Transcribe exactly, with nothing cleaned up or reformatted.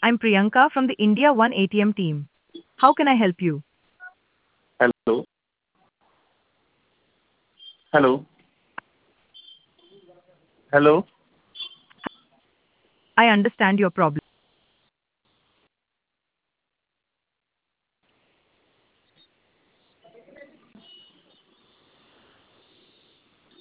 I'm Priyanka from the India One A T M team. How can I help you? Hello. Hello. Hello. I understand your problem.